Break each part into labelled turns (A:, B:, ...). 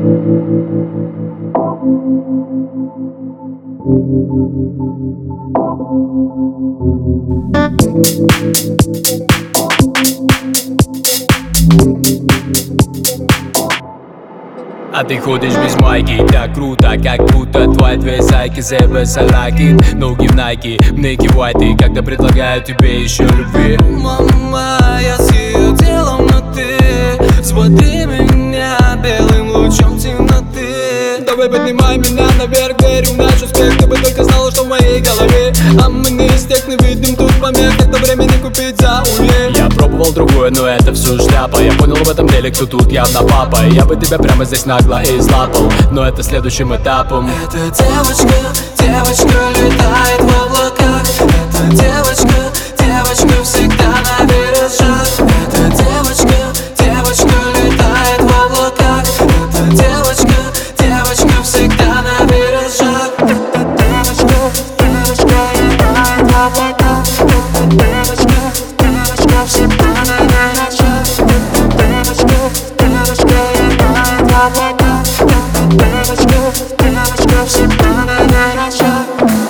A: А ты ходишь без майки, так круто, как будто твои две зайки зебы салакит. Ноги в найки, мне кивай ты, когда предлагаю тебе еще любви.
B: Мама, я с ее телом, но ты смотри меня белым лучом темноты.
C: Давай поднимай меня наверх, верю в наш успех. Ты бы только знала, что в моей голове. А мы не из тех, не видим тут помех. Когда времени купить за улей.
A: Я пробовал другое, но это все шляпа. Я понял в этом деле, кто тут явно папа. Я бы тебя прямо здесь нагло излапал, но это следующим этапом.
B: Эта девочка, девочка летает в облаках. Эта девочка, девочка всегда на виражах. Эта девочка, девочка летает в облаках. Эта девочка, девочка всегда на виражах. Эта девочка, девочка летает в облаках. Эта девочка, девочка всегда на виражах. Эта девочка, девочка летает в облаках. Девочка, девочка всегда на виражах.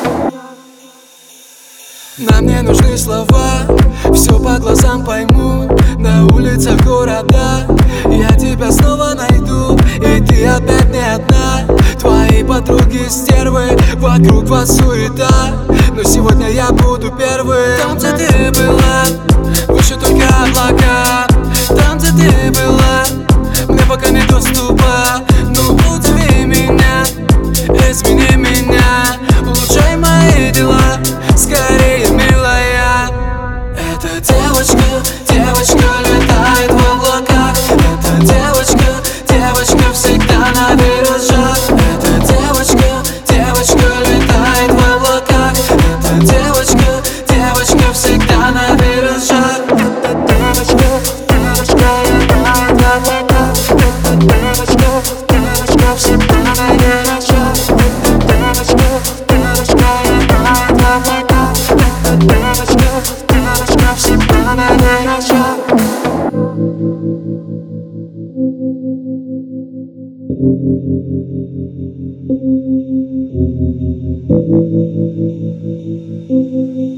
B: Нам не нужны слова, все по глазам пойму. На улицах города я тебя снова найду, и ты опять не одна. Твои подруги стервы, вокруг вас суета, но сегодня я буду первым. Там, где ты была, выше только облака. Там, где ты была, мне пока не доступа. Ну удиви меня, измени меня, улучшай мои дела, скорее, милая. Эта девочка, девочка летает в облаках. Эта девочка, девочка всегда на виражах. Эта девочка, девочка летает в облаках. Эта девочка, девочка всегда на виражах. Эта девочка, девочка летает в облаках. Эта девочка, девочка всегда на виражах. Эта девочка, девочка летает в облаках. Эта девочка, девочка всегда на виражах.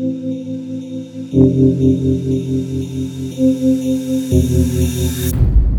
A: Thank you.